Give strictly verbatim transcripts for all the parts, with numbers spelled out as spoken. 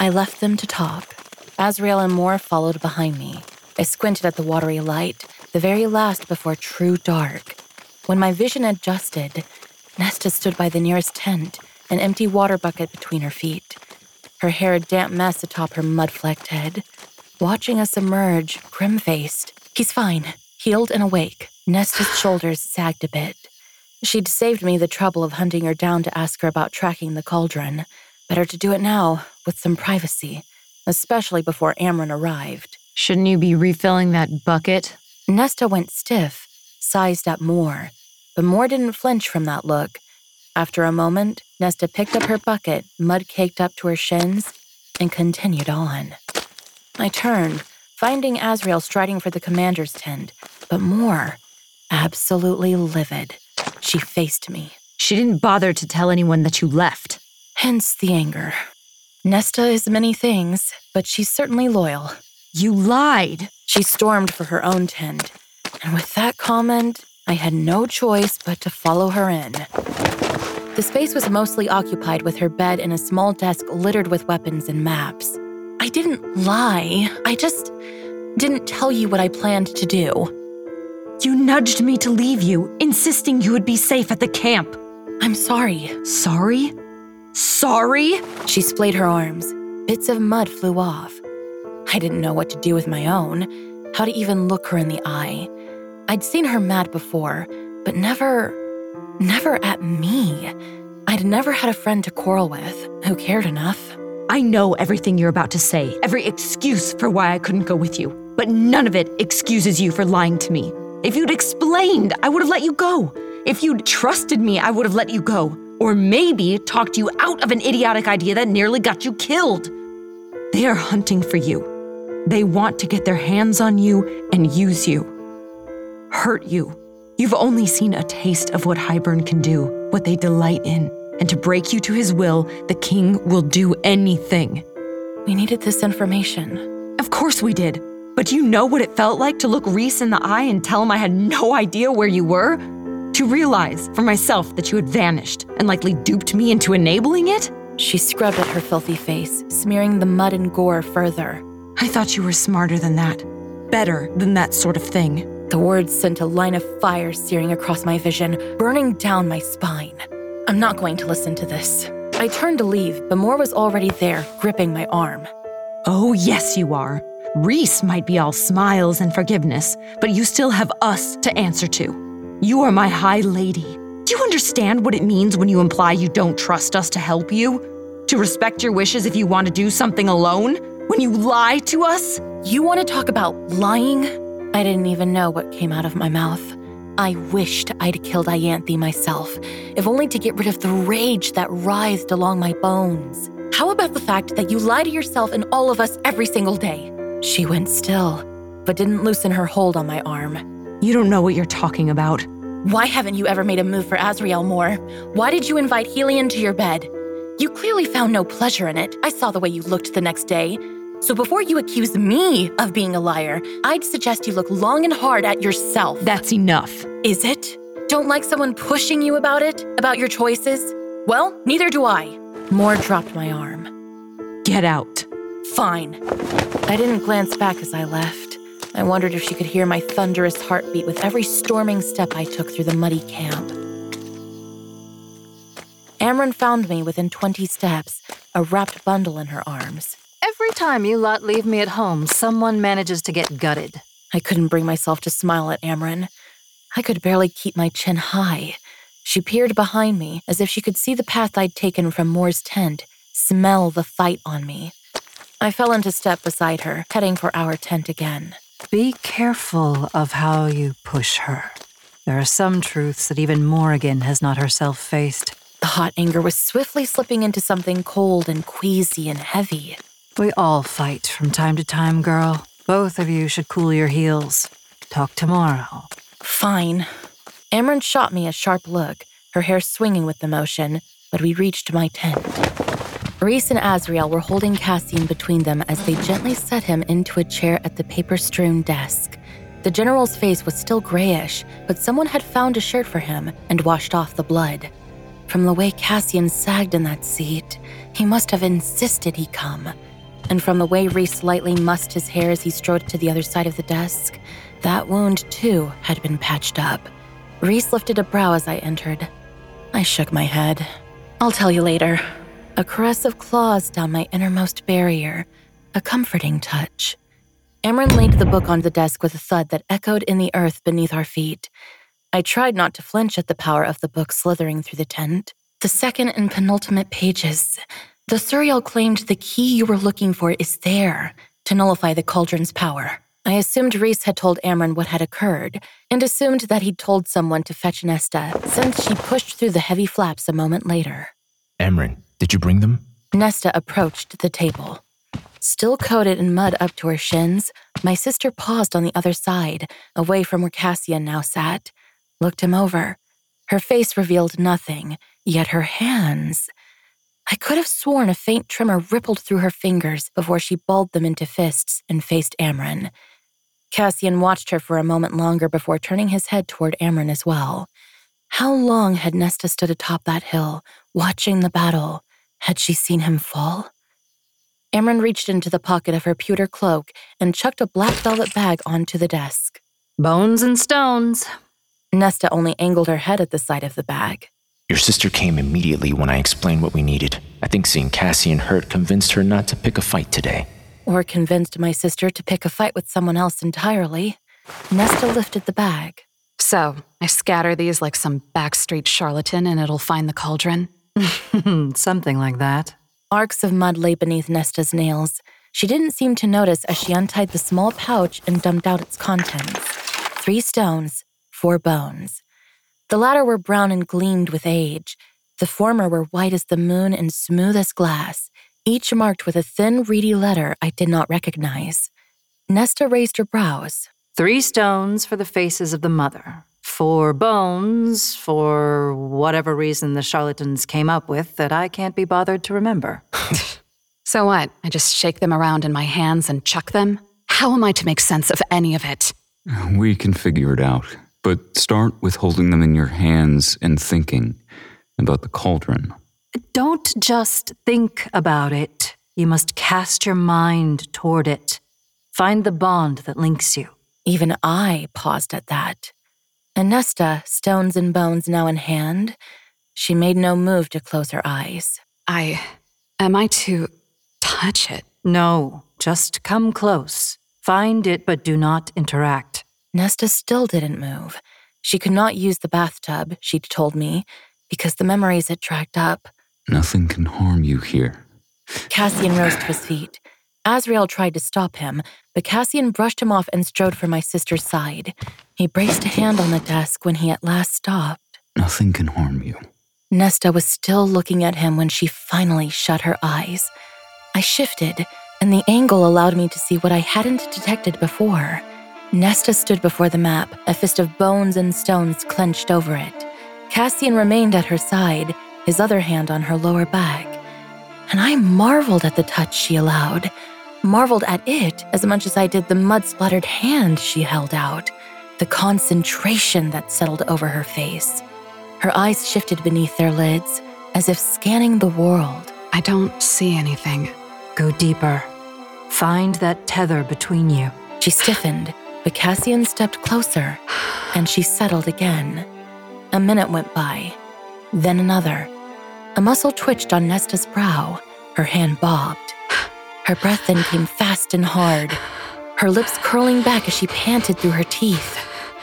I left them to talk. Azriel and Moore followed behind me. I squinted at the watery light, the very last before true dark. When my vision adjusted, Nesta stood by the nearest tent, an empty water bucket between her feet. Her hair a damp mess atop her mud-flecked head. Watching us emerge, grim-faced. He's fine, healed and awake. Nesta's shoulders sagged a bit. She'd saved me the trouble of hunting her down to ask her about tracking the cauldron. Better to do it now, with some privacy, especially before Amren arrived. Shouldn't you be refilling that bucket? Nesta went stiff, sized at Moore, but Moore didn't flinch from that look. After a moment, Nesta picked up her bucket, mud caked up to her shins, and continued on. I turned, finding Azriel striding for the commander's tent, but Moore, absolutely livid. She faced me. She didn't bother to tell anyone that you left. Hence the anger. Nesta is many things, but she's certainly loyal. You lied. She stormed for her own tent, and with that comment, I had no choice but to follow her in. The space was mostly occupied with her bed and a small desk littered with weapons and maps. I didn't lie. I just didn't tell you what I planned to do. You nudged me to leave you, insisting you would be safe at the camp. I'm sorry. Sorry? Sorry? She splayed her arms. Bits of mud flew off. I didn't know what to do with my own, how to even look her in the eye. I'd seen her mad before, but never, never at me. I'd never had a friend to quarrel with who cared enough. I know everything you're about to say, every excuse for why I couldn't go with you, but none of it excuses you for lying to me. If you'd explained, I would have let you go. If you'd trusted me, I would have let you go. Or maybe talked you out of an idiotic idea that nearly got you killed. They are hunting for you. They want to get their hands on you and use you. Hurt you. You've only seen a taste of what Hybern can do, what they delight in. And to break you to his will, the king will do anything. We needed this information. Of course we did. But do you know what it felt like to look Rhys in the eye and tell him I had no idea where you were? To realize for myself that you had vanished and likely duped me into enabling it? She scrubbed at her filthy face, smearing the mud and gore further. I thought you were smarter than that. Better than that sort of thing. The words sent a line of fire searing across my vision, burning down my spine. I'm not going to listen to this. I turned to leave, but Moore was already there, gripping my arm. Oh, yes, you are. Rhys might be all smiles and forgiveness, but you still have us to answer to. You are my high lady. Do you understand what it means when you imply you don't trust us to help you? To respect your wishes if you want to do something alone? When you lie to us? You want to talk about lying? I didn't even know what came out of my mouth. I wished I'd killed Ianthe myself, if only to get rid of the rage that writhed along my bones. How about the fact that you lie to yourself and all of us every single day? She went still, but didn't loosen her hold on my arm. You don't know what you're talking about. Why haven't you ever made a move for Azriel, Moore? Why did you invite Helion to your bed? You clearly found no pleasure in it. I saw the way you looked the next day. So before you accuse me of being a liar, I'd suggest you look long and hard at yourself. That's enough. Is it? Don't like someone pushing you about it? About your choices? Well, neither do I. Moore dropped my arm. Get out. Fine. I didn't glance back as I left. I wondered if she could hear my thunderous heartbeat with every storming step I took through the muddy camp. Amren found me within twenty steps, a wrapped bundle in her arms. Every time you lot leave me at home, someone manages to get gutted. I couldn't bring myself to smile at Amren. I could barely keep my chin high. She peered behind me as if she could see the path I'd taken from Moore's tent, smell the fight on me. I fell into step beside her, heading for our tent again. Be careful of how you push her. There are some truths that even Morrigan has not herself faced. The hot anger was swiftly slipping into something cold and queasy and heavy. We all fight from time to time, girl. Both of you should cool your heels. Talk tomorrow. Fine. Amren shot me a sharp look, her hair swinging with the motion, but we reached my tent. Rhys and Azriel were holding Cassian between them as they gently set him into a chair at the paper-strewn desk. The general's face was still grayish, but someone had found a shirt for him and washed off the blood. From the way Cassian sagged in that seat, he must have insisted he come. and from the way Reese lightly mussed his hair as he strode to the other side of the desk, that wound, too, had been patched up. Reese lifted a brow as I entered. I shook my head. I'll tell you later. A caress of claws down my innermost barrier, a comforting touch. Amren laid the book on the desk with a thud that echoed in the earth beneath our feet. I tried not to flinch at the power of the book slithering through the tent. The second and penultimate pages. The Suriel claimed the key you were looking for is there to nullify the cauldron's power. I assumed Reese had told Amren what had occurred, and assumed that he'd told someone to fetch Nesta, since she pushed through the heavy flaps a moment later. Amren, did you bring them? Nesta approached the table. Still coated in mud up to her shins, my sister paused on the other side, away from where Cassian now sat, looked him over. Her face revealed nothing, yet her hands... I could have sworn a faint tremor rippled through her fingers before she balled them into fists and faced Amren. Cassian watched her for a moment longer before turning his head toward Amren as well. How long had Nesta stood atop that hill, watching the battle? Had she seen him fall? Amren reached into the pocket of her pewter cloak and chucked a black velvet bag onto the desk. Bones and stones. Nesta only angled her head at the sight of the bag. Your sister came immediately when I explained what we needed. I think seeing Cassian hurt convinced her not to pick a fight today. Or convinced my sister to pick a fight with someone else entirely. Nesta lifted the bag. So, I scatter these like some backstreet charlatan and it'll find the cauldron? Something like that. Arcs of mud lay beneath Nesta's nails. She didn't seem to notice as she untied the small pouch and dumped out its contents. Three stones, four bones. The latter were brown and gleamed with age. The former were white as the moon and smooth as glass, each marked with a thin, reedy letter I did not recognize. Nesta raised her brows. Three stones for the faces of the mother. Four bones for whatever reason the charlatans came up with that I can't be bothered to remember. So what? I just shake them around in my hands and chuck them? How am I to make sense of any of it? We can figure it out. But start with holding them in your hands and thinking about the cauldron. Don't just think about it. You must cast your mind toward it. Find the bond that links you. Even I paused at that. And Nesta, stones and bones now in hand, she made no move to close her eyes. I... Am I to touch it? No, just come close. Find it, but do not interact. Nesta still didn't move. She could not use the bathtub, she'd told me, because the memories it dragged up. Nothing can harm you here. Cassian rose to his feet. Azrael tried to stop him, but Cassian brushed him off and strode for my sister's side. He braced a hand on the desk when he at last stopped. Nothing can harm you. Nesta was still looking at him when she finally shut her eyes. I shifted, and the angle allowed me to see what I hadn't detected before. Nesta stood before the map, a fist of bones and stones clenched over it. Cassian remained at her side, his other hand on her lower back. And I marveled at the touch she allowed, marveled at it as much as I did the mud-splattered hand she held out, the concentration that settled over her face. Her eyes shifted beneath their lids, as if scanning the world. I don't see anything. Go deeper. Find that tether between you. She stiffened, but Cassian stepped closer, and she settled again. A minute went by, then another. A muscle twitched on Nesta's brow. Her hand bobbed. Her breath then came fast and hard, her lips curling back as she panted through her teeth.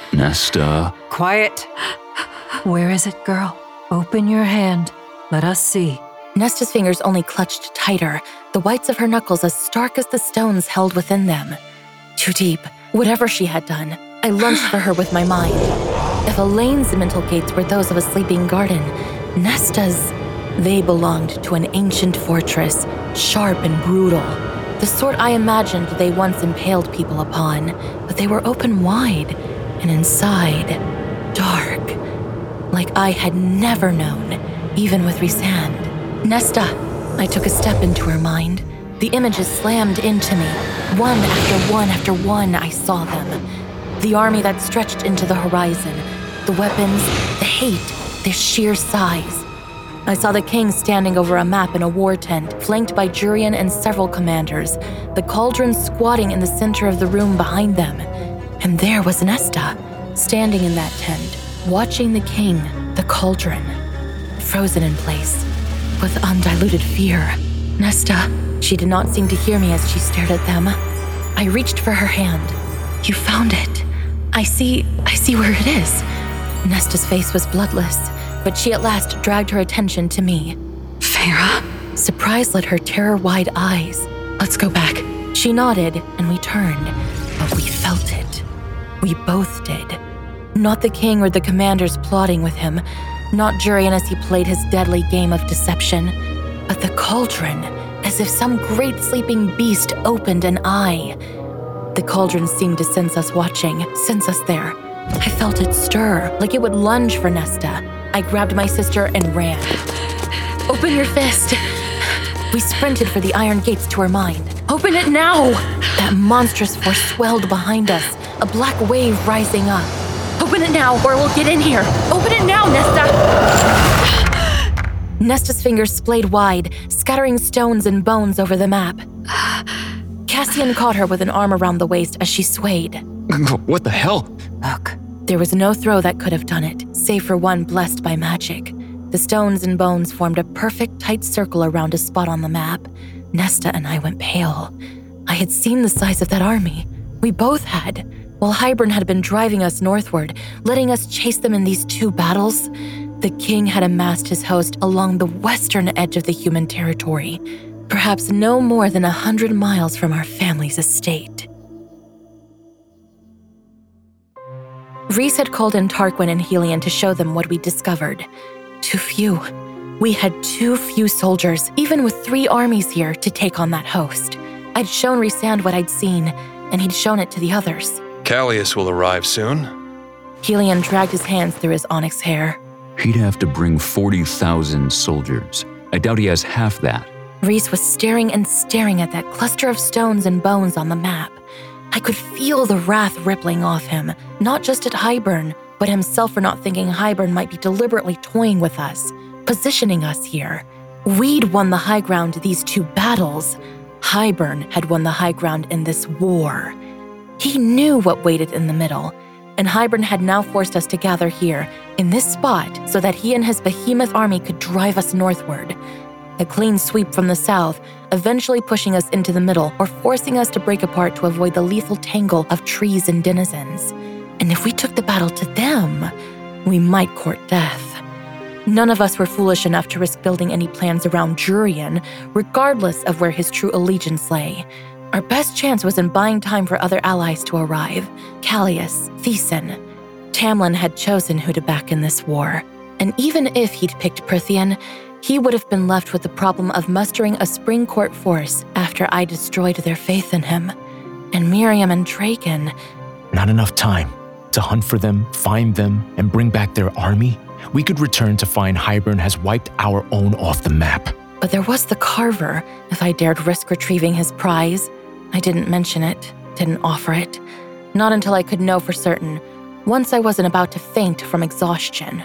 Nesta. Quiet. Where is it, girl? Open your hand. Let us see. Nesta's fingers only clutched tighter, the whites of her knuckles as stark as the stones held within them. Too deep. Whatever she had done, I lunged for her with my mind. If Elaine's mental gates were those of a sleeping garden, Nesta's... They belonged to an ancient fortress, sharp and brutal. The sort I imagined they once impaled people upon, but they were open wide, and inside, dark. Like I had never known, even with Rhysand. Nesta! I took a step into her mind. The images slammed into me. One after one after one, I saw them. The army that stretched into the horizon. The weapons, the hate, their sheer size. I saw the king standing over a map in a war tent, flanked by Jurian and several commanders, the cauldron squatting in the center of the room behind them. And there was Nesta, standing in that tent, watching the king, the cauldron, frozen in place, with undiluted fear. Nesta, she did not seem to hear me as she stared at them. I reached for her hand. You found it. I see, I see where it is. Nesta's face was bloodless, but she at last dragged her attention to me. Feyre? Surprise lit her terror-wide eyes. Let's go back. She nodded, and we turned, but we felt it. We both did. Not the king or the commanders plotting with him, not Jurian as he played his deadly game of deception, but the cauldron, as if some great sleeping beast opened an eye. The cauldron seemed to sense us watching, sense us there. I felt it stir, like it would lunge for Nesta. I grabbed my sister and ran. Open your fist. We sprinted for the iron gates to her mind. Open it now! That monstrous force swelled behind us, a black wave rising up. Open it now, or we'll get in here. Open it now, Nesta! Nesta's fingers splayed wide, scattering stones and bones over the map. Cassian caught her with an arm around the waist as she swayed. What the hell? Look. There was no throw that could have done it, save for one blessed by magic. The stones and bones formed a perfect tight circle around a spot on the map. Nesta and I went pale. I had seen the size of that army. We both had. While Hybern had been driving us northward, letting us chase them in these two battles, the king had amassed his host along the western edge of the human territory, perhaps no more than a hundred miles from our family's estate. Rhys had called in Tarquin and Helion to show them what we'd discovered. Too few. We had too few soldiers, even with three armies here, to take on that host. I'd shown Rhysand what I'd seen, and he'd shown it to the others. Callias will arrive soon. Helion dragged his hands through his onyx hair. He'd have to bring forty thousand soldiers. I doubt he has half that. Rhys was staring and staring at that cluster of stones and bones on the map. I could feel the wrath rippling off him, not just at Hybern, but himself for not thinking Hybern might be deliberately toying with us, positioning us here. We'd won the high ground these two battles. Hybern had won the high ground in this war. He knew what waited in the middle, and Hybern had now forced us to gather here, in this spot, so that he and his behemoth army could drive us northward. A clean sweep from the south, eventually pushing us into the middle or forcing us to break apart to avoid the lethal tangle of trees and denizens. And if we took the battle to them, we might court death. None of us were foolish enough to risk building any plans around Jurian, regardless of where his true allegiance lay. Our best chance was in buying time for other allies to arrive. Callias, Thesan. Tamlin had chosen who to back in this war. And even if he'd picked Prythian, he would have been left with the problem of mustering a spring court force after I destroyed their faith in him. And Miriam and Draken... Not enough time to hunt for them, find them, and bring back their army? We could return to find Hybern has wiped our own off the map. But there was the Carver, if I dared risk retrieving his prize. I didn't mention it, didn't offer it. Not until I could know for certain, once I wasn't about to faint from exhaustion.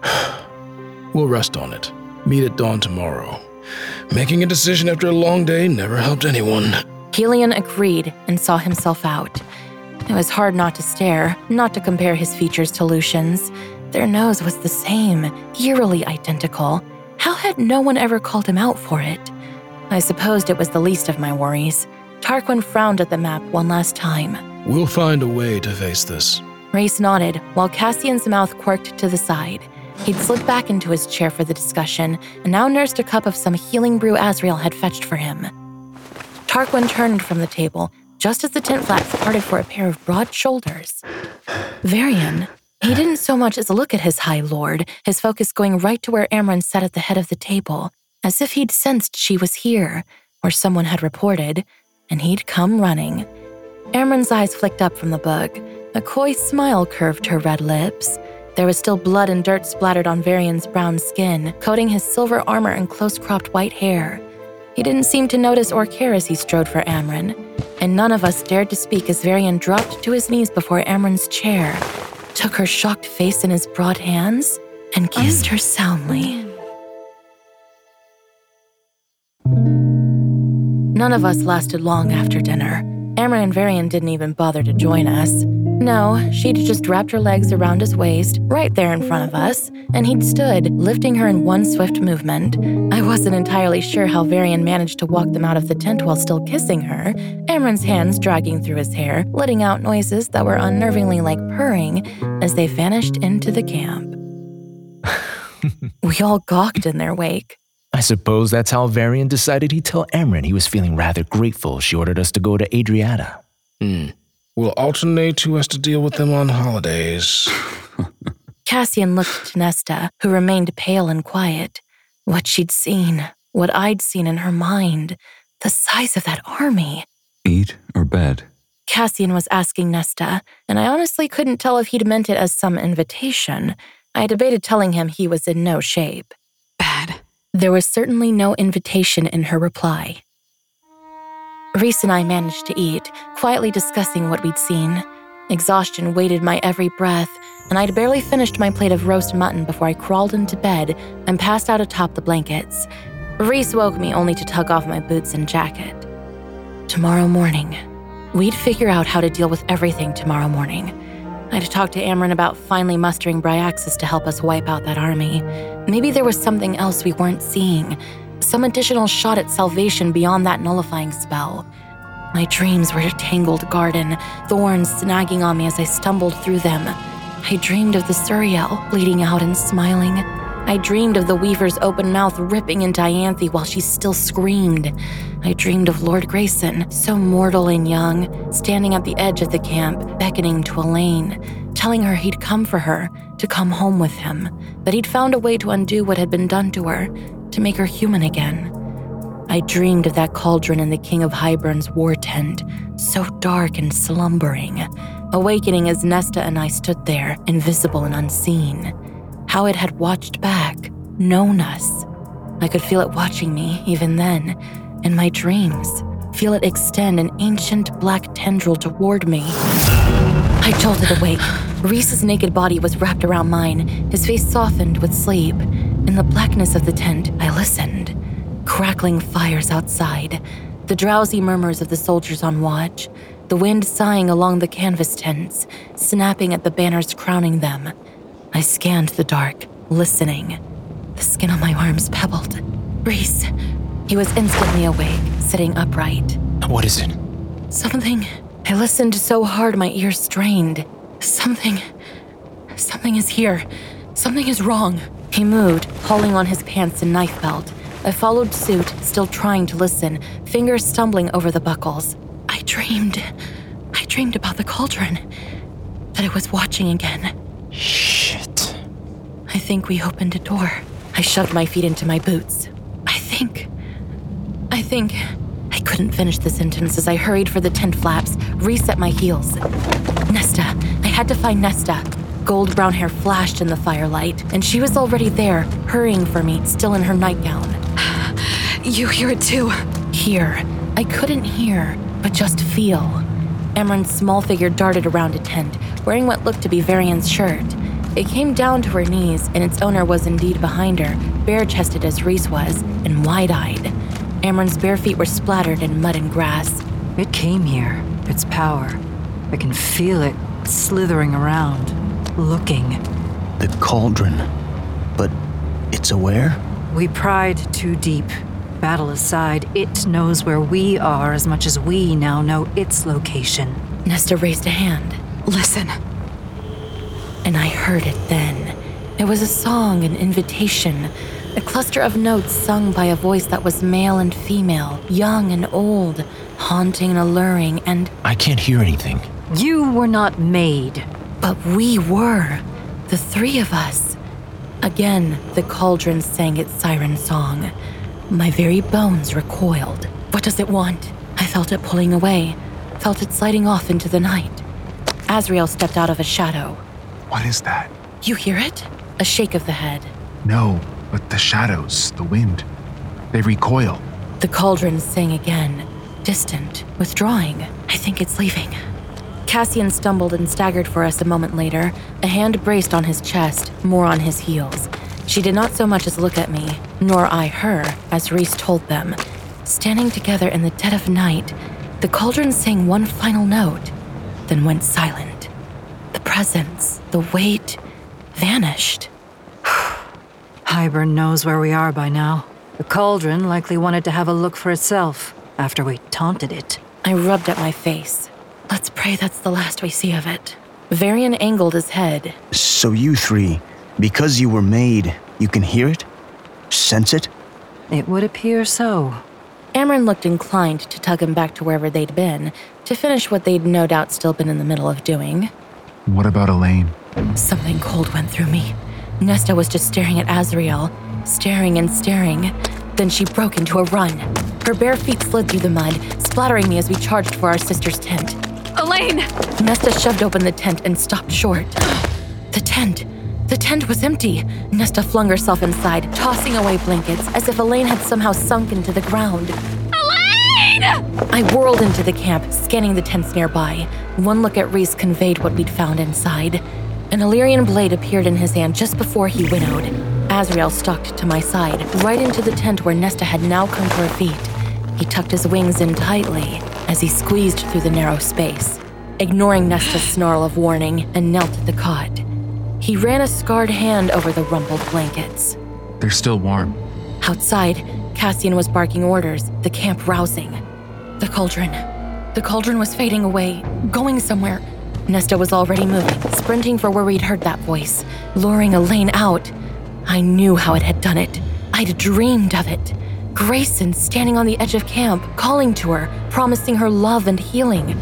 We'll rest on it. Meet at dawn tomorrow. Making a decision after a long day never helped anyone. Helion agreed and saw himself out. It was hard not to stare, not to compare his features to Lucian's. Their nose was the same, eerily identical. How had no one ever called him out for it? I supposed it was the least of my worries. Tarquin frowned at the map one last time. We'll find a way to face this. Rhys nodded, while Cassian's mouth quirked to the side. He'd slid back into his chair for the discussion, and now nursed a cup of some healing brew Azriel had fetched for him. Tarquin turned from the table, just as the tent flaps parted for a pair of broad shoulders. Varian. He didn't so much as look at his High Lord, his focus going right to where Amren sat at the head of the table, as if he'd sensed she was here, or someone had reported, and he'd come running. Amren's eyes flicked up from the book. A coy smile curved her red lips. There was still blood and dirt splattered on Varian's brown skin, coating his silver armor and close-cropped white hair. He didn't seem to notice or care as he strode for Amren, and none of us dared to speak as Varian dropped to his knees before Amren's chair, took her shocked face in his broad hands, and kissed her soundly. None of us lasted long after dinner. Amren and Varian didn't even bother to join us. No, she'd just wrapped her legs around his waist, right there in front of us, and he'd stood, lifting her in one swift movement. I wasn't entirely sure how Varian managed to walk them out of the tent while still kissing her, Amren's hands dragging through his hair, letting out noises that were unnervingly like purring as they vanished into the camp. We all gawked in their wake. I suppose that's how Varian decided he'd tell Amren he was feeling rather grateful she ordered us to go to Adriata. Hmm. We'll alternate who has to deal with them on holidays. Cassian looked to Nesta, who remained pale and quiet. What she'd seen, what I'd seen in her mind, the size of that army. Eat or bed? Cassian was asking Nesta, and I honestly couldn't tell if he'd meant it as some invitation. I debated telling him he was in no shape. Bad. There was certainly no invitation in her reply. Reese and I managed to eat, quietly discussing what we'd seen. Exhaustion weighted my every breath, and I'd barely finished my plate of roast mutton before I crawled into bed and passed out atop the blankets. Reese woke me only to tug off my boots and jacket. Tomorrow morning. We'd figure out how to deal with everything tomorrow morning. I'd talked to Amren about finally mustering Bryaxis to help us wipe out that army. Maybe there was something else we weren't seeing, some additional shot at salvation beyond that nullifying spell. My dreams were a tangled garden, thorns snagging on me as I stumbled through them. I dreamed of the Suriel bleeding out and smiling. I dreamed of the Weaver's open mouth ripping into Ianthe while she still screamed. I dreamed of Lord Grayson, so mortal and young, standing at the edge of the camp, beckoning to Elaine, telling her he'd come for her, to come home with him, that he'd found a way to undo what had been done to her, to make her human again. I dreamed of that cauldron in the King of Hybern's war tent, so dark and slumbering, awakening as Nesta and I stood there, invisible and unseen. How it had watched back, known us. I could feel it watching me, even then, in my dreams, feel it extend an ancient black tendril toward me. I jolted awake. Reese's naked body was wrapped around mine, his face softened with sleep. In the blackness of the tent, I listened. Crackling fires outside, the drowsy murmurs of the soldiers on watch, the wind sighing along the canvas tents, snapping at the banners crowning them. I scanned the dark, listening. The skin on my arms pebbled. Reese. He was instantly awake, sitting upright. What is it? Something. I listened so hard my ears strained. Something. Something is here. Something is wrong. He moved, hauling on his pants and knife belt. I followed suit, still trying to listen, fingers stumbling over the buckles. I dreamed. I dreamed about the cauldron. That it was watching again. Shit. I think we opened a door. I shoved my feet into my boots. I think... I think... I couldn't finish the sentence as I hurried for the tent flaps, reset my heels. Nesta. I had to find Nesta. Gold brown hair flashed in the firelight, and she was already there, hurrying for me, still in her nightgown. You hear it too. Hear. I couldn't hear, but just feel. Amren's small figure darted around a tent, wearing what looked to be Varian's shirt. It came down to her knees, and its owner was indeed behind her, bare-chested as Reese was, and wide-eyed. Amren's bare feet were splattered in mud and grass. It came here, its power. I can feel it slithering around, looking. The cauldron. But it's aware? We pried too deep. Battle aside, it knows where we are as much as we now know its location. Nesta raised a hand. Listen. And I heard it then. It was a song, an invitation, a cluster of notes sung by a voice that was male and female, young and old, haunting and alluring, and... I can't hear anything. You were not made. But we were. The three of us. Again, the cauldron sang its siren song. My very bones recoiled. What does it want? I felt it pulling away, felt it sliding off into the night. Azrael stepped out of a shadow. What is that? You hear it? A shake of the head. No, but the shadows, the wind, they recoil. The cauldron sang again, distant, withdrawing. I think it's leaving. Cassian stumbled and staggered for us a moment later, a hand braced on his chest, more on his heels. She did not so much as look at me, nor I her, as Reese told them. Standing together in the dead of night, the cauldron sang one final note, then went silent. The presence, the weight, vanished. Hybern knows where we are by now. The cauldron likely wanted to have a look for itself after we taunted it. I rubbed at my face. Let's pray that's the last we see of it. Varian angled his head. So you three, because you were made, you can hear it? Sense it? It would appear so. Amren looked inclined to tug him back to wherever they'd been, to finish what they'd no doubt still been in the middle of doing. What about Elaine? Something cold went through me. Nesta was just staring at Azriel, staring and staring. Then she broke into a run. Her bare feet slid through the mud, splattering me as we charged for our sister's tent. Elaine! Nesta shoved open the tent and stopped short. The tent. The tent was empty. Nesta flung herself inside, tossing away blankets as if Elaine had somehow sunk into the ground. Elaine! I whirled into the camp, scanning the tents nearby. One look at Reese conveyed what we'd found inside. An Illyrian blade appeared in his hand just before he winnowed. Azriel stalked to my side, right into the tent where Nesta had now come to her feet. He tucked his wings in tightly as he squeezed through the narrow space, ignoring Nesta's snarl of warning, and knelt at the cot. He ran a scarred hand over the rumpled blankets. They're still warm. Outside, Cassian was barking orders, the camp rousing. The cauldron. The cauldron was fading away, going somewhere. Nesta was already moving, sprinting for where we'd heard that voice, luring Elaine out. I knew how it had done it. I'd dreamed of it. Grayson standing on the edge of camp, calling to her, promising her love and healing.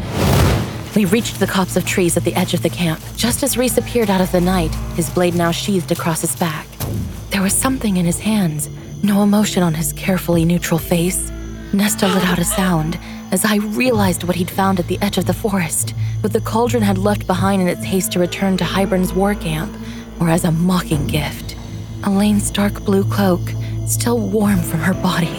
We reached the copse of trees at the edge of the camp, just as Reese appeared out of the night, his blade now sheathed across his back. There was something in his hands, no emotion on his carefully neutral face. Nesta let out a sound as I realized what he'd found at the edge of the forest, what the cauldron had left behind in its haste to return to Hybern's war camp, or as a mocking gift. Elaine's dark blue cloak, still warm from her body.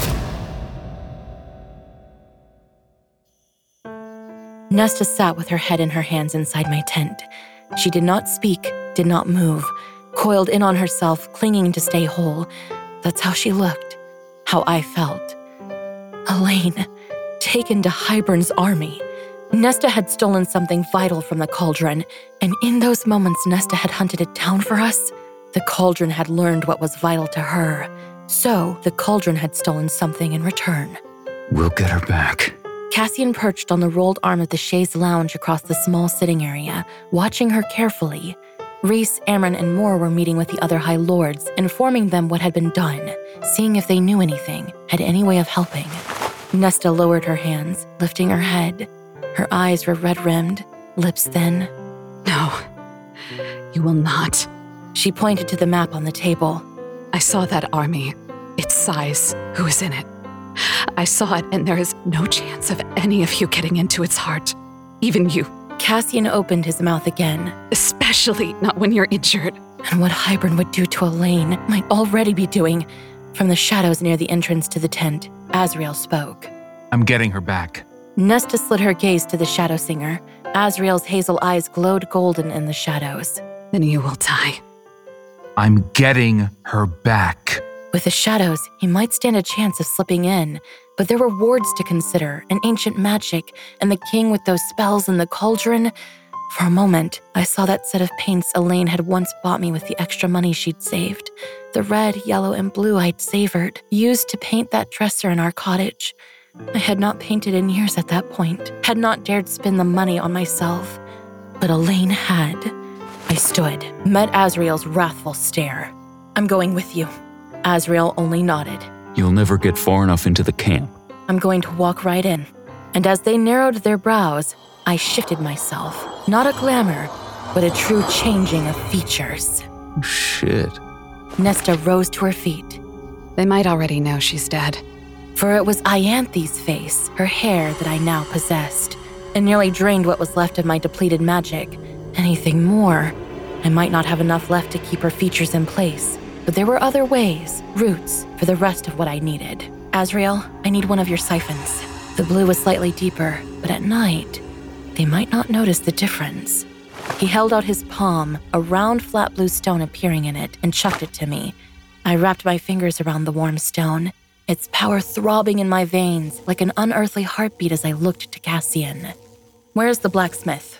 Nesta sat with her head in her hands inside my tent. She did not speak, did not move, coiled in on herself, clinging to stay whole. That's how she looked, how I felt. Elaine, taken to Hybern's army. Nesta had stolen something vital from the cauldron, and in those moments Nesta had hunted it down for us. The cauldron had learned what was vital to her, so the cauldron had stolen something in return. We'll get her back. Cassian perched on the rolled arm of the chaise lounge across the small sitting area, watching her carefully. Reese, Amren, and Moore were meeting with the other High Lords, informing them what had been done, seeing if they knew anything, had any way of helping. Nesta lowered her hands, lifting her head. Her eyes were red-rimmed, lips thin. No, you will not. She pointed to the map on the table. I saw that army, its size, who is in it. I saw it, and there is no chance of any of you getting into its heart. Even you. Cassian opened his mouth again. Especially not when you're injured. And what Hybern would do to Elaine might already be doing. From the shadows near the entrance to the tent, Azriel spoke. I'm getting her back. Nesta slid her gaze to the Shadow Singer. Azriel's hazel eyes glowed golden in the shadows. Then you will die. I'm getting her back. With the shadows, he might stand a chance of slipping in, but there were wards to consider, an ancient magic, and the king with those spells in the cauldron. For a moment, I saw that set of paints Elaine had once bought me with the extra money she'd saved. The red, yellow, and blue I'd savored, used to paint that dresser in our cottage. I had not painted in years at that point, had not dared spend the money on myself. But Elaine had. I stood, met Azriel's wrathful stare. I'm going with you. Azriel only nodded. You'll never get far enough into the camp. I'm going to walk right in. And as they narrowed their brows, I shifted myself. Not a glamour, but a true changing of features. Shit. Nesta rose to her feet. They might already know she's dead. For it was Ianthe's face, her hair, that I now possessed. It nearly drained what was left of my depleted magic. Anything more, I might not have enough left to keep her features in place. But there were other ways, routes, for the rest of what I needed. Azriel, I need one of your siphons. The blue was slightly deeper, but at night, they might not notice the difference. He held out his palm, a round, flat blue stone appearing in it, and chucked it to me. I wrapped my fingers around the warm stone. its power throbbing in my veins like an unearthly heartbeat as I looked to Cassian. "Where's the blacksmith?"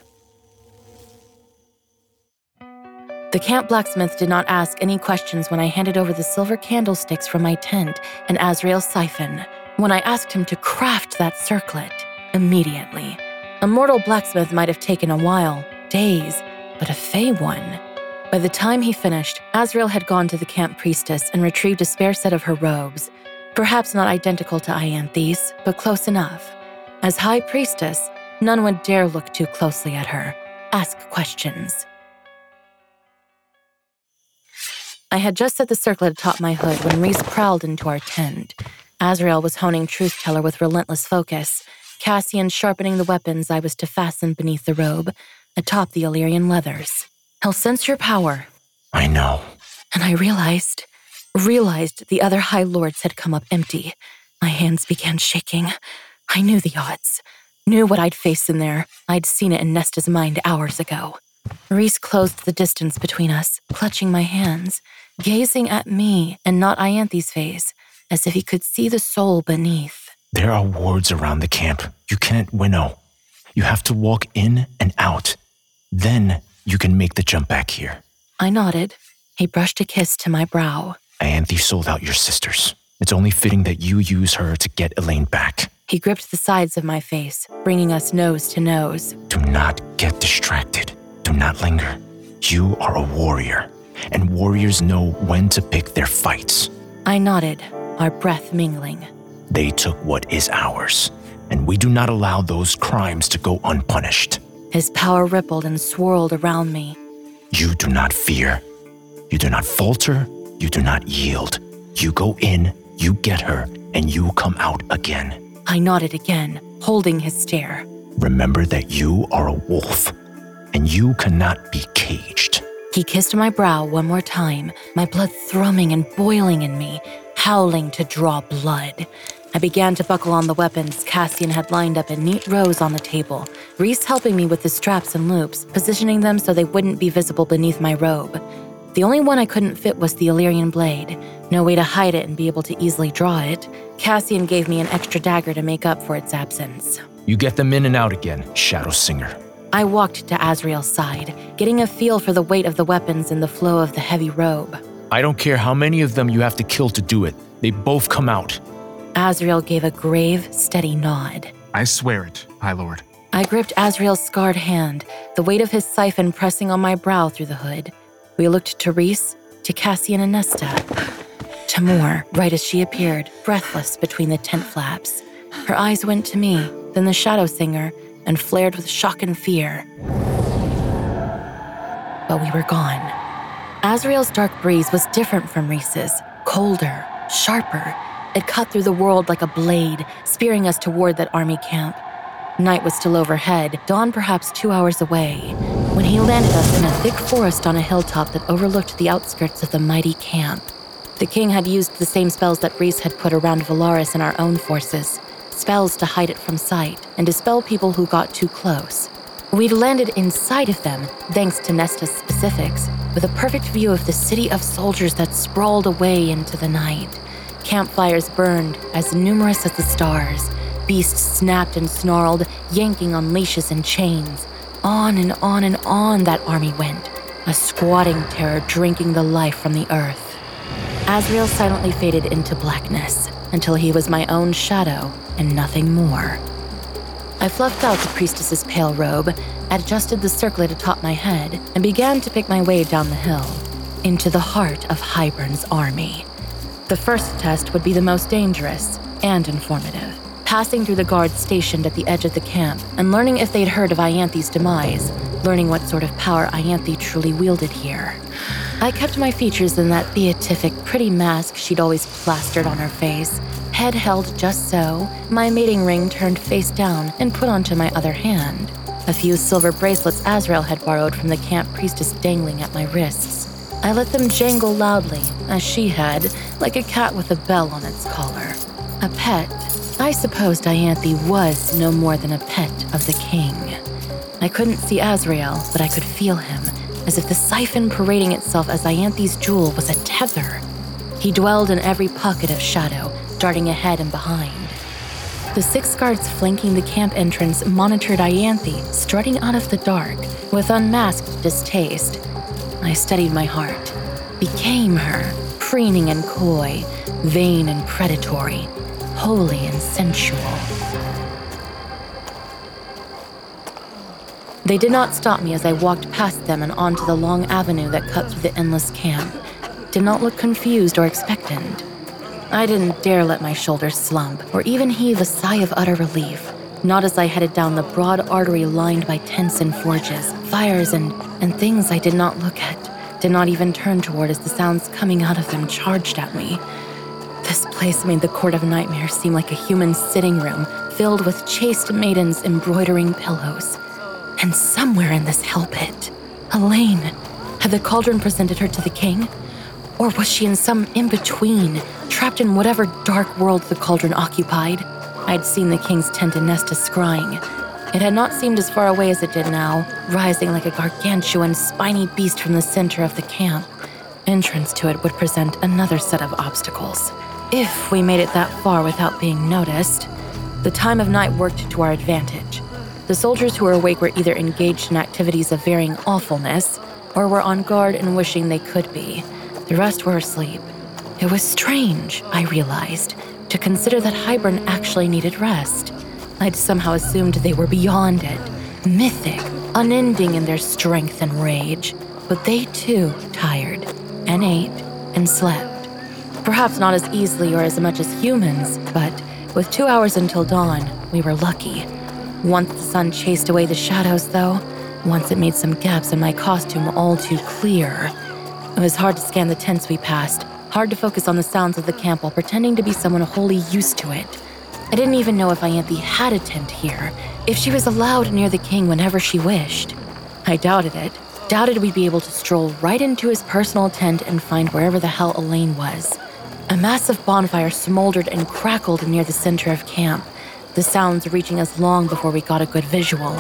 The camp blacksmith did not ask any questions when I handed over the silver candlesticks from my tent and Azrael's siphon, when I asked him to craft that circlet immediately. A mortal blacksmith might have taken a while, days, but a Fey one. By the time he finished, Azrael had gone to the camp priestess and retrieved a spare set of her robes, perhaps not identical to Ianthe's, but close enough. As High Priestess, none would dare look too closely at her, ask questions. I had just set the circlet atop my hood when Rhys prowled into our tent. Azrael was honing Truth Teller with relentless focus, Cassian sharpening the weapons I was to fasten beneath the robe, atop the Illyrian leathers. "He'll sense your power." I know. And I realized, realized the other High Lords had come up empty. My hands began shaking. I knew the odds, knew what I'd face in there. I'd seen it in Nesta's mind hours ago. Rhys closed the distance between us, clutching my hands, gazing at me and not Ianthe's face, as if he could see the soul beneath. There are wards around the camp. You can't winnow. You have to walk in and out. Then you can make the jump back here. I nodded. He brushed a kiss to my brow. Ianthe sold out your sisters. It's only fitting that you use her to get Elaine back. He gripped the sides of my face, bringing us nose to nose. Do not get distracted. Do not linger. You are a warrior, and warriors know when to pick their fights. I nodded, our breath mingling. They took what is ours, and we do not allow those crimes to go unpunished. His power rippled and swirled around me. You do not fear. You do not falter. You do not yield. You go in, you get her, and you come out again. I nodded again, holding his stare. Remember that you are a wolf, and you cannot be caged. He kissed my brow one more time, my blood thrumming and boiling in me, howling to draw blood. I began to buckle on the weapons Cassian had lined up in neat rows on the table, Rhys helping me with the straps and loops, positioning them so they wouldn't be visible beneath my robe. The only one I couldn't fit was the Illyrian blade. No way to hide it and be able to easily draw it. Cassian gave me an extra dagger to make up for its absence. You get them in and out again, Shadow Singer. I walked to Azrael's side, getting a feel for the weight of the weapons and the flow of the heavy robe. I don't care how many of them you have to kill to do it. They both come out. Azrael gave a grave, steady nod. I swear it, High Lord. I gripped Azrael's scarred hand, the weight of his siphon pressing on my brow through the hood. We looked to Rhys, to Cassian and Nesta, to Moore, right as she appeared, breathless between the tent flaps. Her eyes went to me, then the Shadow Singer, and flared with shock and fear. But we were gone. Azrael's dark breeze was different from Rhys's, colder, sharper. It cut through the world like a blade, spearing us toward that army camp. Night was still overhead, dawn perhaps two hours away, when he landed us in a thick forest on a hilltop that overlooked the outskirts of the mighty camp. The king had used the same spells that Rhys had put around Valaris and our own forces, spells to hide it from sight and dispel people who got too close. We'd landed inside of them, thanks to Nesta's specifics, with a perfect view of the city of soldiers that sprawled away into the night. Campfires burned, as numerous as the stars. Beasts snapped and snarled, yanking on leashes and chains. On and on and on that army went, a squatting terror drinking the life from the earth. Azrael silently faded into blackness, until he was my own shadow and nothing more. I fluffed out the priestess's pale robe, adjusted the circlet atop my head, and began to pick my way down the hill, into the heart of Hybern's army. The first test would be the most dangerous and informative, passing through the guards stationed at the edge of the camp and learning if they'd heard of Ianthe's demise, learning what sort of power Ianthe truly wielded here. I kept my features in that beatific, pretty mask she'd always plastered on her face, head held just so, my mating ring turned face down and put onto my other hand, a few silver bracelets Azrael had borrowed from the camp priestess dangling at my wrists. I let them jangle loudly, as she had, like a cat with a bell on its collar. A pet. I supposed Ianthe was no more than a pet of the king. I couldn't see Azrael, but I could feel him, as if the siphon parading itself as Ianthe's jewel was a tether. He dwelled in every pocket of shadow, darting ahead and behind. The six guards flanking the camp entrance monitored Ianthe strutting out of the dark with unmasked distaste. I steadied my heart, became her, preening and coy, vain and predatory, holy and sensual. They did not stop me as I walked past them and onto the long avenue that cut through the endless camp. Did not look confused or expectant. I didn't dare let my shoulders slump or even heave a sigh of utter relief, not as I headed down the broad artery lined by tents and forges, fires and, and things I did not look at, did not even turn toward as the sounds coming out of them charged at me. This place made the Court of Nightmares seem like a human sitting room filled with chaste maidens embroidering pillows. And somewhere in this hell pit, Elaine, had the cauldron presented her to the king? Or was she in some in-between, trapped in whatever dark world the cauldron occupied? I'd seen the king's tent in Nestus scrying. It had not seemed as far away as it did now, rising like a gargantuan, spiny beast from the center of the camp. Entrance to it would present another set of obstacles. If we made it that far without being noticed, the time of night worked to our advantage. The soldiers who were awake were either engaged in activities of varying awfulness, or were on guard and wishing they could be. The rest were asleep. It was strange, I realized, to consider that Hybern actually needed rest. I'd somehow assumed they were beyond it, mythic, unending in their strength and rage. But they too tired, and ate, and slept. Perhaps not as easily or as much as humans, but with two hours until dawn, we were lucky. Once the sun chased away the shadows, though, once it made some gaps in my costume all too clear. It was hard to scan the tents we passed, hard to focus on the sounds of the camp while pretending to be someone wholly used to it. I didn't even know if Ianthe had a tent here, if she was allowed near the king whenever she wished. I doubted it, doubted we'd be able to stroll right into his personal tent and find wherever the hell Elaine was. A massive bonfire smoldered and crackled near the center of camp, the sounds reaching us long before we got a good visual.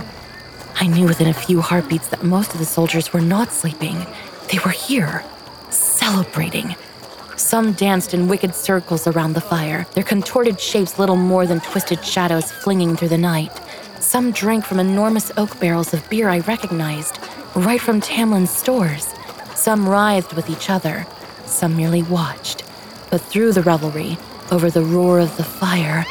I knew within a few heartbeats that most of the soldiers were not sleeping. They were here, celebrating. Some danced in wicked circles around the fire, their contorted shapes little more than twisted shadows flinging through the night. Some drank from enormous oak barrels of beer I recognized, right from Tamlin's stores. Some writhed with each other, some merely watched. But through the revelry, over the roar of the fire,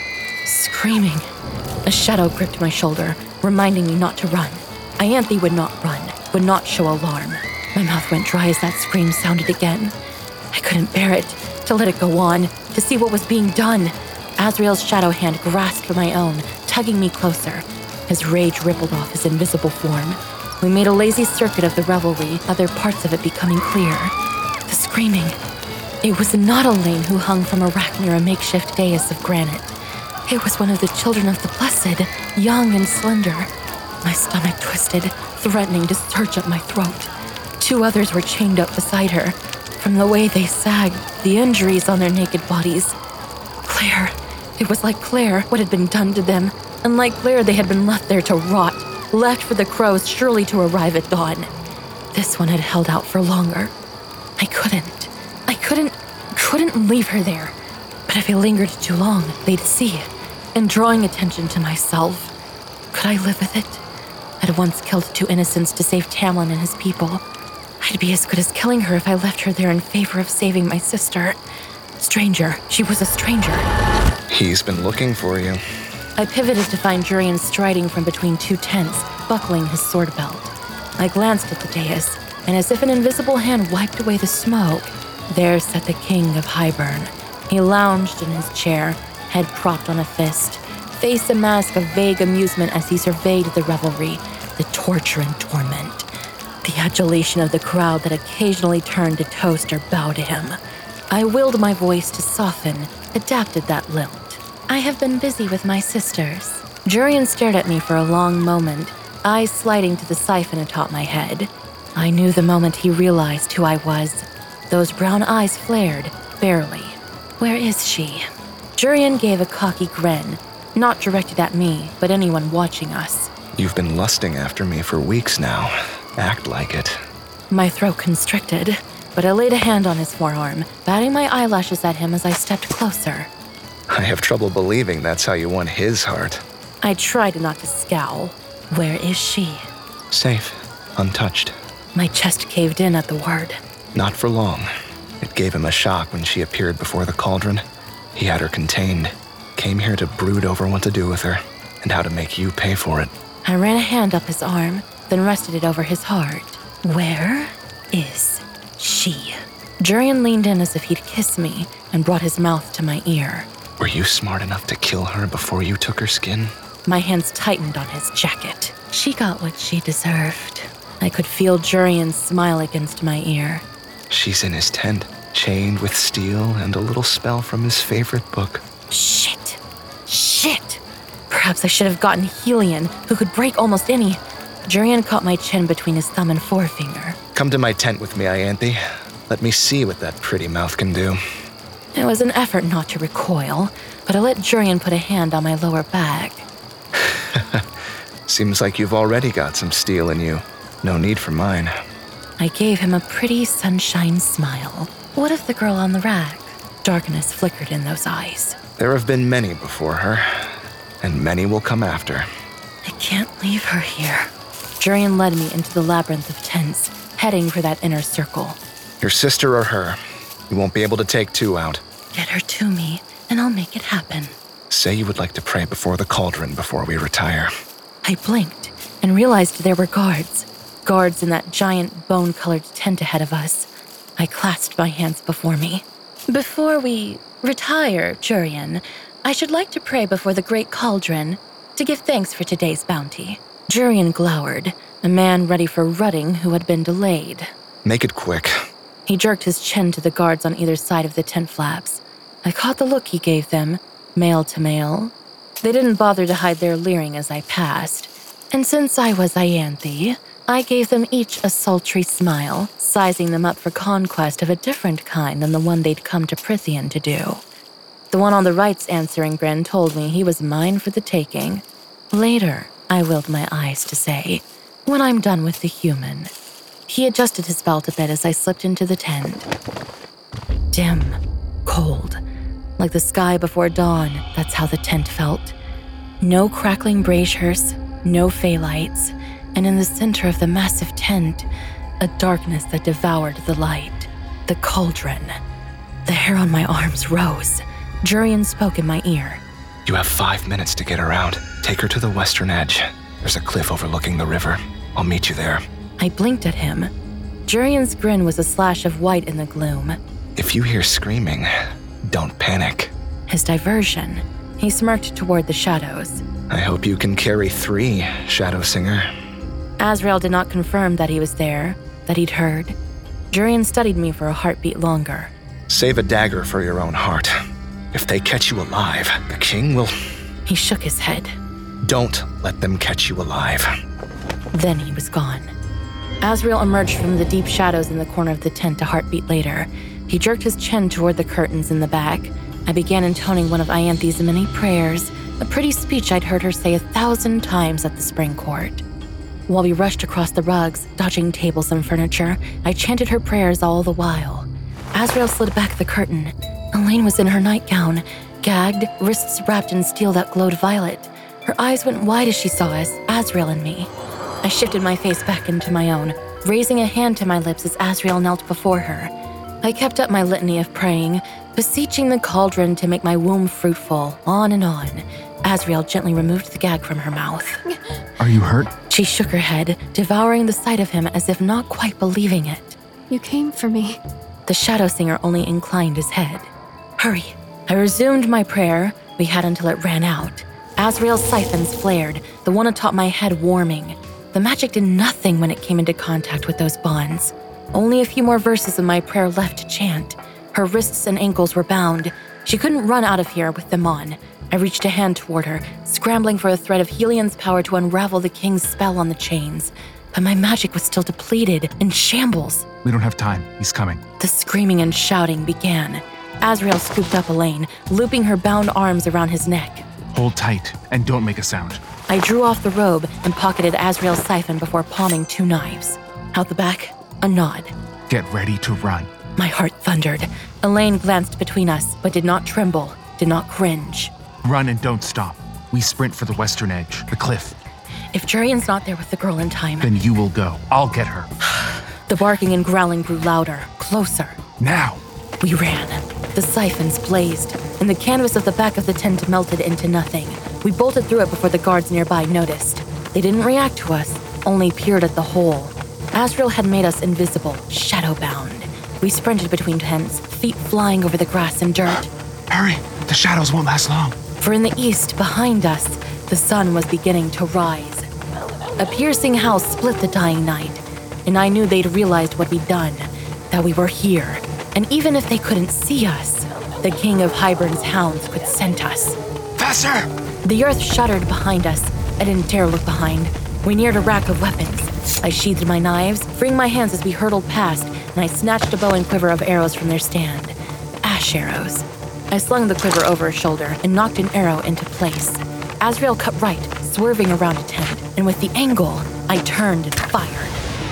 screaming. A shadow gripped my shoulder, reminding me not to run. Ianthe would not run, would not show alarm. My mouth went dry as that scream sounded again. I couldn't bear it, to let it go on, to see what was being done. Azrael's shadow hand grasped my own, tugging me closer. His rage rippled off his invisible form. We made a lazy circuit of the revelry, other parts of it becoming clear. The screaming. It was not Elaine who hung from a rack near a makeshift dais of granite. It was one of the children of the Blessed, young and slender. My stomach twisted, threatening to surge up my throat. Two others were chained up beside her. From the way they sagged, the injuries on their naked bodies. Claire. It was like Claire, what had been done to them. And like Claire, they had been left there to rot, left for the crows surely to arrive at dawn. This one had held out for longer. I couldn't. I couldn't, couldn't leave her there. But if I lingered too long, they'd see. And drawing attention to myself, could I live with it? I'd once killed two innocents to save Tamlin and his people. I'd be as good as killing her if I left her there in favor of saving my sister. Stranger. She was a stranger. He's been looking for you. I pivoted to find Jurian striding from between two tents, buckling his sword belt. I glanced at the dais, and as if an invisible hand wiped away the smoke, there sat the king of Hybern. He lounged in his chair, head propped on a fist, face a mask of vague amusement as he surveyed the revelry, the torture and torment. The adulation of the crowd that occasionally turned to toast or bow to him. I willed my voice to soften, adapted that lilt. I have been busy with my sisters. Jurian stared at me for a long moment, eyes sliding to the siphon atop my head. I knew the moment he realized who I was. Those brown eyes flared, barely. Where is she? Jurian gave a cocky grin, not directed at me, but anyone watching us. You've been lusting after me for weeks now. Act like it. My throat constricted. but I laid a hand on his forearm, batting my eyelashes at him as I stepped closer. I have trouble believing that's how you won his heart. I tried not to scowl. Where is she? Safe, untouched. My chest caved in at the word. Not for long. It gave him a shock when she appeared before the cauldron. He had her contained. Came here to brood over what to do with her, and how to make you pay for it. I ran a hand up his arm, then rested it over his heart. Where is she? Jurian leaned in as if he'd kiss me and brought his mouth to my ear. Were you smart enough to kill her before you took her skin? My hands tightened on his jacket. She got what she deserved. I could feel Jurian's smile against my ear. She's in his tent, chained with steel and a little spell from his favorite book. Shit. Shit. Perhaps I should have gotten Helion, who could break almost any. Jurian caught my chin between his thumb and forefinger. Come to my tent with me, Ianthe. Let me see what that pretty mouth can do. It was an effort not to recoil, but I let Jurian put a hand on my lower back. Seems like you've already got some steel in you. No need for mine. I gave him a pretty sunshine smile. What of the girl on the rack? Darkness flickered in those eyes. There have been many before her, and many will come after. I can't leave her here. Jurian led me into the labyrinth of tents, heading for that inner circle. Your sister or her. You won't be able to take two out. Get her to me, and I'll make it happen. Say you would like to pray before the cauldron before we retire. I blinked and realized there were guards. Guards in that giant bone-colored tent ahead of us. I clasped my hands before me. Before we retire, Jurian, I should like to pray before the great cauldron to give thanks for today's bounty. Jurian glowered, a man ready for rutting who had been delayed. Make it quick. He jerked his chin to the guards on either side of the tent flaps. I caught the look he gave them, male to male. They didn't bother to hide their leering as I passed. And since I was Ianthe, I gave them each a sultry smile, sizing them up for conquest of a different kind than the one they'd come to Prythian to do. The one on the right's answering grin told me he was mine for the taking. Later, I willed my eyes to say, when I'm done with the human. He adjusted his belt a bit as I slipped into the tent. Dim, cold, like the sky before dawn, that's how the tent felt. No crackling braziers, no phalites, and in the center of the massive tent, a darkness that devoured the light. The cauldron. The hair on my arms rose. Jurian spoke in my ear. You have five minutes to get her out. Take her to the western edge. There's a cliff overlooking the river. I'll meet you there. I blinked at him. Jurian's grin was a slash of white in the gloom. If you hear screaming, don't panic. His diversion. He smirked toward the shadows. I hope you can carry three, Shadow Singer. Azrael did not confirm that he was there, that he'd heard. Jurian studied me for a heartbeat longer. Save a dagger for your own heart. If they catch you alive, the king will... He shook his head. Don't let them catch you alive. Then he was gone. Azrael emerged from the deep shadows in the corner of the tent a heartbeat later. He jerked his chin toward the curtains in the back. I began intoning one of Ianthe's many prayers, a pretty speech I'd heard her say a thousand times at the spring court. While we rushed across the rugs, dodging tables and furniture, I chanted her prayers all the while. Azrael slid back the curtain. Elaine was in her nightgown, gagged, wrists wrapped in steel that glowed violet. Her eyes went wide as she saw us, Azrael and me. I shifted my face back into my own, raising a hand to my lips as Azrael knelt before her. I kept up my litany of praying, beseeching the cauldron to make my womb fruitful, on and on. Azrael gently removed the gag from her mouth. Are you hurt? She shook her head, devouring the sight of him as if not quite believing it. You came for me. The Shadow Singer only inclined his head. Hurry. I resumed my prayer. We had until it ran out. Azrael's siphons flared, the one atop my head warming. The magic did nothing when it came into contact with those bonds. Only a few more verses of my prayer left to chant. Her wrists and ankles were bound. She couldn't run out of here with them on. I reached a hand toward her, scrambling for a thread of Helion's power to unravel the king's spell on the chains. But my magic was still depleted, in shambles. We don't have time. He's coming. The screaming and shouting began. Azrael scooped up Elaine, looping her bound arms around his neck. Hold tight, and don't make a sound. I drew off the robe and pocketed Azrael's siphon before palming two knives. Out the back, a nod. Get ready to run. My heart thundered. Elaine glanced between us, but did not tremble, did not cringe. Run and don't stop. We sprint for the western edge, the cliff. If Jurian's not there with the girl in time... Then you will go. I'll get her. The barking and growling grew louder, closer. Now! We ran. The siphons blazed, and the canvas of the back of the tent melted into nothing. We bolted through it before the guards nearby noticed. They didn't react to us, only peered at the hole. Azrael had made us invisible, shadow-bound. We sprinted between tents, feet flying over the grass and dirt. Hurry! The shadows won't last long. For in the east, behind us, the sun was beginning to rise. A piercing howl split the dying night, and I knew they'd realized what we'd done, that we were here. And even if they couldn't see us, the king of Hybern's hounds could scent us. Faster! The earth shuddered behind us. I didn't dare look behind. We neared a rack of weapons. I sheathed my knives, freeing my hands as we hurtled past, and I snatched a bow and quiver of arrows from their stand. Ash arrows. I slung the quiver over a shoulder and knocked an arrow into place. Azrael cut right, swerving around a tent, and with the angle, I turned and fired.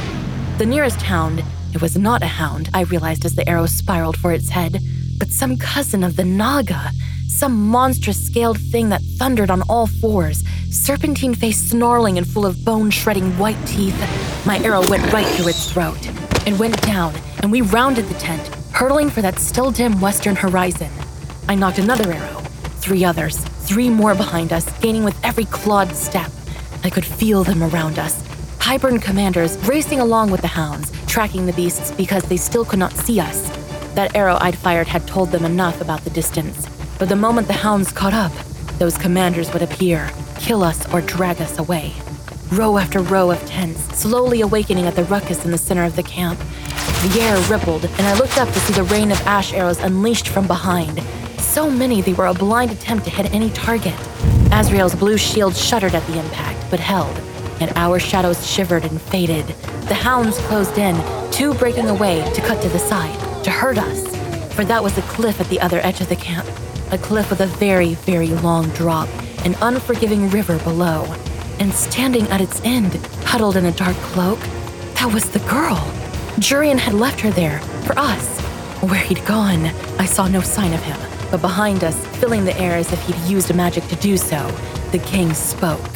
The nearest hound, it was not a hound, I realized as the arrow spiraled for its head, but some cousin of the Naga, some monstrous scaled thing that thundered on all fours, serpentine face snarling and full of bone-shredding white teeth. My arrow went right through its throat. It went down, and we rounded the tent, hurtling for that still dim western horizon. I knocked another arrow, three others, three more behind us, gaining with every clawed step. I could feel them around us. Hybern commanders racing along with the hounds, tracking the beasts because they still could not see us. That arrow I'd fired had told them enough about the distance. But the moment the hounds caught up, those commanders would appear, kill us or drag us away. Row after row of tents, slowly awakening at the ruckus in the center of the camp. The air rippled, and I looked up to see the rain of ash arrows unleashed from behind. So many they were a blind attempt to hit any target. Azrael's blue shield shuddered at the impact, but held, and our shadows shivered and faded. The hounds closed in, two breaking away to cut to the side, to hurt us. For that was a cliff at the other edge of the camp, a cliff with a very, very long drop, an unforgiving river below. And standing at its end, huddled in a dark cloak, that was the girl. Jurian had left her there, for us. Where he'd gone, I saw no sign of him. But behind us, filling the air as if he'd used magic to do so, the king spoke.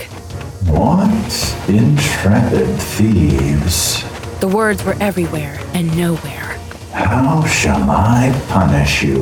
What intrepid thieves? The words were everywhere and nowhere. How shall I punish you?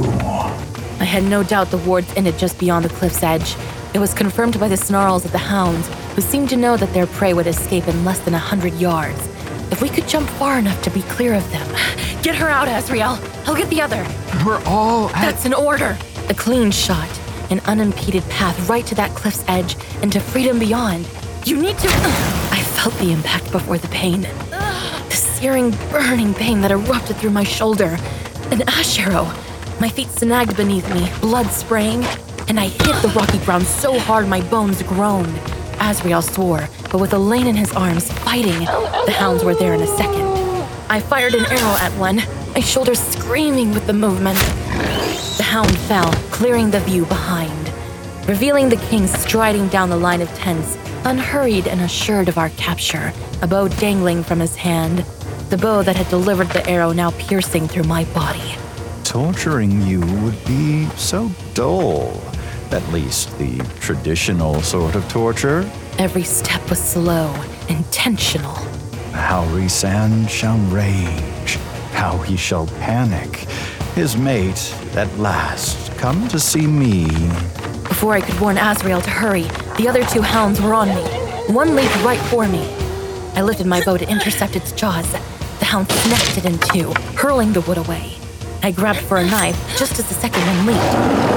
I had no doubt the wards ended just beyond the cliff's edge. It was confirmed by the snarls of the hounds, who seemed to know that their prey would escape in less than a hundred yards. If we could jump far enough to be clear of them. Get her out, Azrael. I'll get the other. We're all at... That's an order. A clean shot, an unimpeded path right to that cliff's edge and to freedom beyond. You need to... I felt the impact before the pain. The searing, burning pain that erupted through my shoulder. An ash arrow. My feet snagged beneath me, blood spraying, and I hit the rocky ground so hard my bones groaned. Azrael swore, but with Elaine in his arms, fighting, the hounds were there in a second. I fired an arrow at one, my shoulders screaming with the movement. The hound fell, clearing the view behind, revealing the king striding down the line of tents, unhurried and assured of our capture, a bow dangling from his hand, the bow that had delivered the arrow now piercing through my body. Torturing you would be so dull. At least the traditional sort of torture. Every step was slow, intentional. How Rhysand shall rage, how he shall panic. His mate, at last, come to see me. Before I could warn Azrael to hurry, the other two hounds were on me. One leaped right for me. I lifted my bow to intercept its jaws. The hound snapped it in two, hurling the wood away. I grabbed for a knife just as the second one leaped.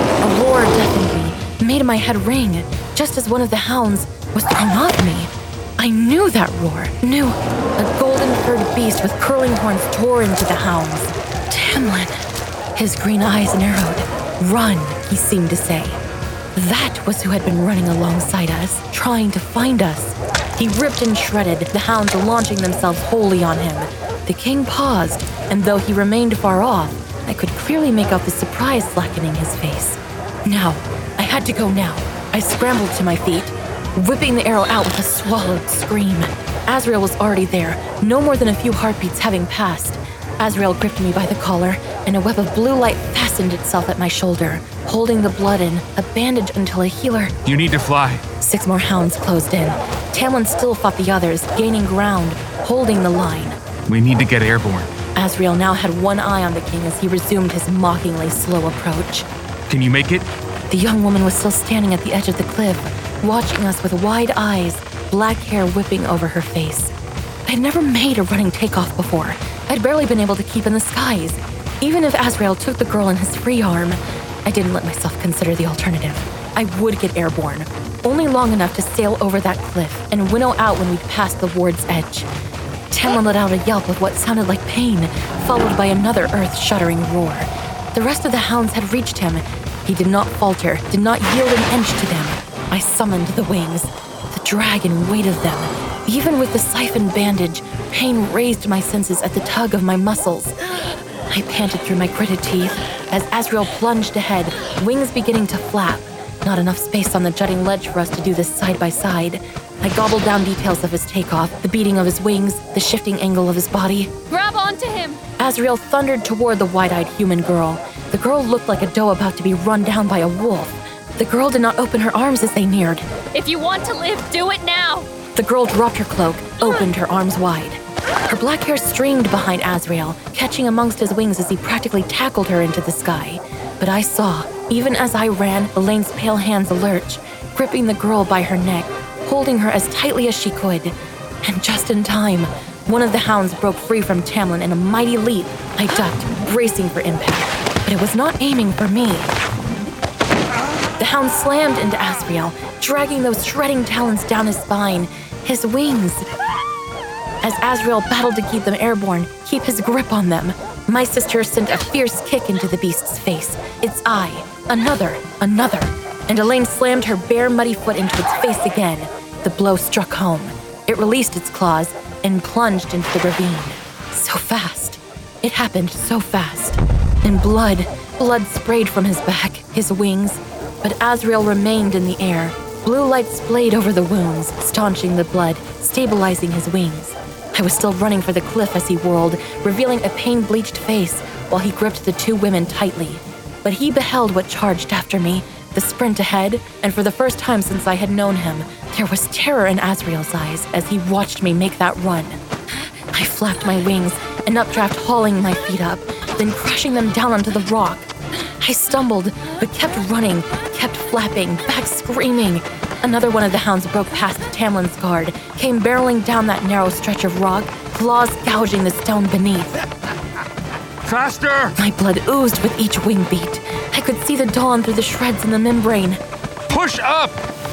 A roar deafened me, made my head ring, just as one of the hounds was thrown off me. I knew that roar, knew a golden-furred beast with curling horns tore into the hounds. Tamlin. His green eyes narrowed. Run, he seemed to say. That was who had been running alongside us, trying to find us. He ripped and shredded, the hounds launching themselves wholly on him. The king paused, and though he remained far off, I could clearly make out the surprise slackening his face. Now, I had to go now. I scrambled to my feet, whipping the arrow out with a swallowed scream. Azrael was already there, no more than a few heartbeats having passed. Azrael gripped me by the collar, and a web of blue light fastened itself at my shoulder, holding the blood in, a bandage until a healer. You need to fly. Six more hounds closed in. Tamlin still fought the others, gaining ground, holding the line. We need to get airborne. Azrael now had one eye on the king as he resumed his mockingly slow approach. Can you make it? The young woman was still standing at the edge of the cliff, watching us with wide eyes, black hair whipping over her face. I'd never made a running takeoff before. I'd barely been able to keep in the skies. Even if Azrael took the girl in his free arm, I didn't let myself consider the alternative. I would get airborne, only long enough to sail over that cliff and winnow out when we'd passed the ward's edge. Tamlin let out a yelp of what sounded like pain, followed by another earth-shuddering roar. The rest of the hounds had reached him. He did not falter, did not yield an inch to them. I summoned the wings. The dragon weight of them. Even with the siphon bandage, pain raised my senses at the tug of my muscles. I panted through my gritted teeth as Azrael plunged ahead, wings beginning to flap. Not enough space on the jutting ledge for us to do this side by side. I gobbled down details of his takeoff, the beating of his wings, the shifting angle of his body. Grab onto him! Azrael thundered toward the wide-eyed human girl. The girl looked like a doe about to be run down by a wolf. The girl did not open her arms as they neared. If you want to live, do it now! The girl dropped her cloak, opened her arms wide. Her black hair streamed behind Azrael, catching amongst his wings as he practically tackled her into the sky. But I saw, even as I ran, Elaine's pale hands alert, gripping the girl by her neck, holding her as tightly as she could. And just in time, one of the hounds broke free from Tamlin in a mighty leap. I ducked, bracing for impact, but it was not aiming for me. The hound slammed into Azrael, dragging those shredding talons down his spine, his wings. As Azrael battled to keep them airborne, keep his grip on them, my sister sent a fierce kick into the beast's face, its eye, another, another, and Elaine slammed her bare, muddy foot into its face again. The blow struck home. It released its claws and plunged into the ravine. So fast. It happened so fast. And blood, blood sprayed from his back, his wings, but Azrael remained in the air. Blue light splayed over the wounds, staunching the blood, stabilizing his wings. I was still running for the cliff as he whirled, revealing a pain-bleached face while he gripped the two women tightly. But he beheld what charged after me, the sprint ahead, and for the first time since I had known him, there was terror in Azrael's eyes as he watched me make that run. I flapped my wings, an updraft hauling my feet up, then crashing them down onto the rock. I stumbled, but kept running, kept flapping, back screaming. Another one of the hounds broke past Tamlin's guard, came barreling down that narrow stretch of rock, claws gouging the stone beneath. Faster! My blood oozed with each wing beat. I could see the dawn through the shreds in the membrane. Push up!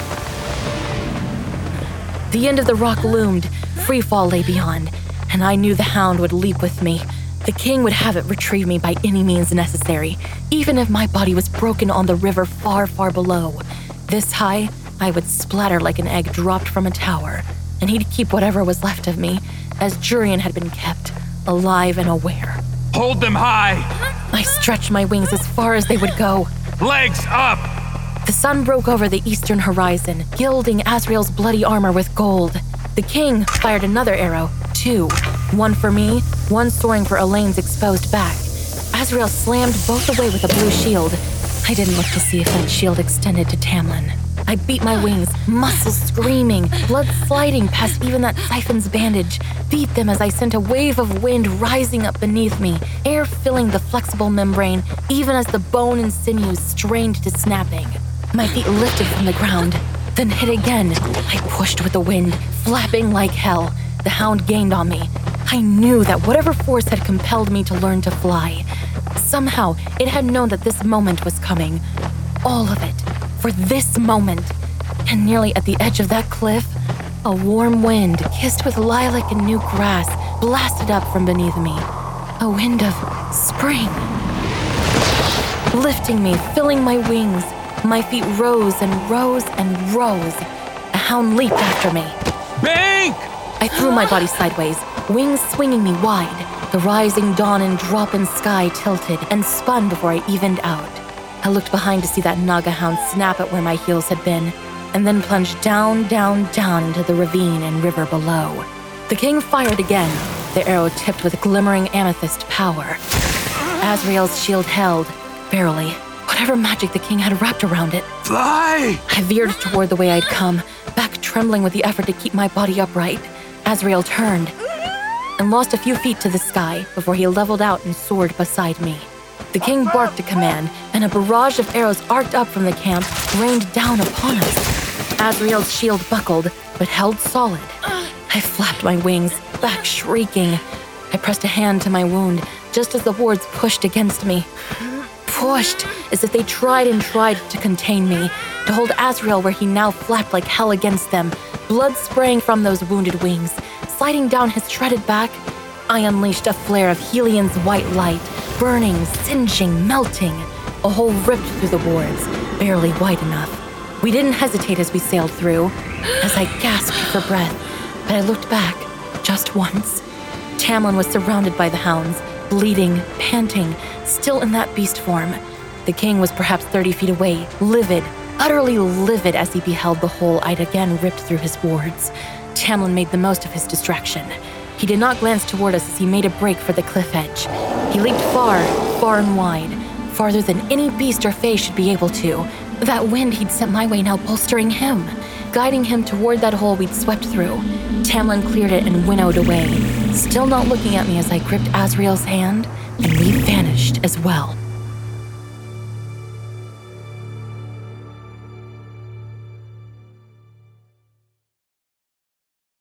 The end of the rock loomed, free fall lay beyond, and I knew the hound would leap with me. The king would have it retrieve me by any means necessary, even if my body was broken on the river far, far below. This high, I would splatter like an egg dropped from a tower, and he'd keep whatever was left of me, as Jurian had been kept, alive and aware. Hold them high! I stretched my wings as far as they would go. Legs up! The sun broke over the eastern horizon, gilding Azrael's bloody armor with gold. The king fired another arrow, two. One for me, one soaring for Elaine's exposed back. Azrael slammed both away with a blue shield. I didn't look to see if that shield extended to Tamlin. I beat my wings, muscles screaming, blood sliding past even that siphon's bandage. Beat them as I sent a wave of wind rising up beneath me, air filling the flexible membrane, even as the bone and sinews strained to snapping. My feet lifted from the ground, then hit again. I pushed with the wind, flapping like hell. The hound gained on me. I knew that whatever force had compelled me to learn to fly, somehow it had known that this moment was coming. All of it. For this moment. And nearly at the edge of that cliff, a warm wind, kissed with lilac and new grass, blasted up from beneath me. A wind of spring. Lifting me, filling my wings, my feet rose and rose and rose. A hound leaped after me. Bank! I threw my body sideways, wings swinging me wide. The rising dawn and drop in sky tilted and spun before I evened out. I looked behind to see that Naga hound snap at where my heels had been, and then plunged down, down, down into the ravine and river below. The king fired again, the arrow tipped with glimmering amethyst power. Asriel's shield held, barely, whatever magic the king had wrapped around it. Fly! I veered toward the way I'd come, back trembling with the effort to keep my body upright. Asriel turned and lost a few feet to the sky before he leveled out and soared beside me. The king barked a command, and a barrage of arrows arced up from the camp, rained down upon us. Asriel's shield buckled, but held solid. I flapped my wings, back shrieking. I pressed a hand to my wound, just as the hordes pushed against me. Pushed, as if they tried and tried to contain me, to hold Asriel where he now flapped like hell against them, blood spraying from those wounded wings. Sliding down his shredded back, I unleashed a flare of Helion's white light, burning, singeing, melting. A hole ripped through the wards, barely wide enough. We didn't hesitate as we sailed through, as I gasped for breath, but I looked back, just once. Tamlin was surrounded by the hounds, bleeding, panting, still in that beast form. The king was perhaps thirty feet away, livid, utterly livid as he beheld the hole I'd again ripped through his wards. Tamlin made the most of his distraction. He did not glance toward us as he made a break for the cliff edge. He leaped far, far and wide, farther than any beast or fae should be able to. That wind he'd sent my way now bolstering him, guiding him toward that hole we'd swept through. Tamlin cleared it and winnowed away, still not looking at me as I gripped Asriel's hand, and we vanished as well.